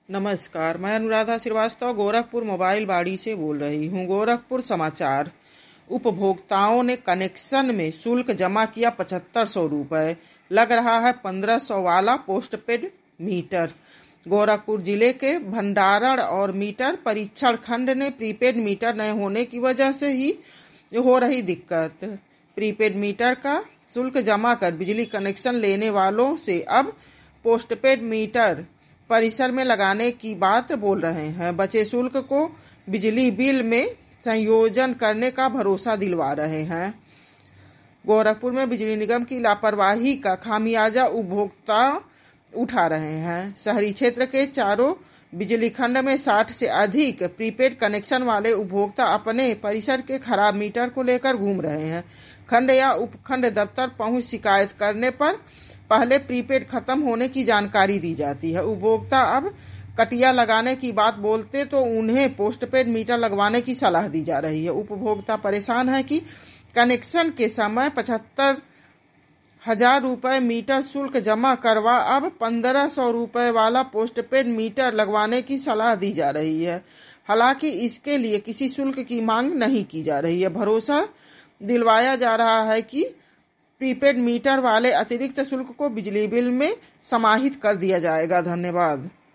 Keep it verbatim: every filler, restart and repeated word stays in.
नमस्कार, मैं अनुराधा श्रीवास्तव गोरखपुर मोबाइल बाड़ी से बोल रही हूँ। गोरखपुर समाचार। उपभोक्ताओं ने कनेक्शन में शुल्क जमा किया पचहत्तर सौ रुपये, लग रहा है पंद्रह सौ वाला पोस्टपेड मीटर। गोरखपुर जिले के भंडारण और मीटर परीक्षण खंड ने प्रीपेड मीटर न होने की वजह से ही हो रही दिक्कत, प्रीपेड मीटर का शुल्क जमा कर बिजली कनेक्शन लेने वालों से अब पोस्टपेड मीटर परिसर में लगाने की बात बोल रहे हैं। बचे शुल्क को बिजली बिल में संयोजन करने का भरोसा दिलवा रहे हैं। गोरखपुर में बिजली निगम की लापरवाही का खामियाजा उपभोक्ता उठा रहे हैं। शहरी क्षेत्र के चारों बिजली खंड में साठ से अधिक प्रीपेड कनेक्शन वाले उपभोक्ता अपने परिसर के खराब मीटर को लेकर घूम रहे हैं। खंड या उपखंड दफ्तर पहुंच शिकायत करने पर पहले प्रीपेड खत्म होने की जानकारी दी जाती है। उपभोक्ता अब कटिया लगाने की बात बोलते तो उन्हें पोस्टपेड मीटर लगवाने की सलाह दी जा रही है। उपभोक्ता परेशान है कि कनेक्शन के समय पचहत्तर हजार रुपये मीटर शुल्क जमा करवा अब पंद्रह सौ रुपये वाला पोस्टपेड मीटर लगवाने की सलाह दी जा रही है। हालांकि इसके लिए किसी शुल्क की मांग नहीं की जा रही है। भरोसा दिलवाया जा रहा है कि प्रीपेड मीटर वाले अतिरिक्त शुल्क को बिजली बिल में समाहित कर दिया जाएगा। धन्यवाद।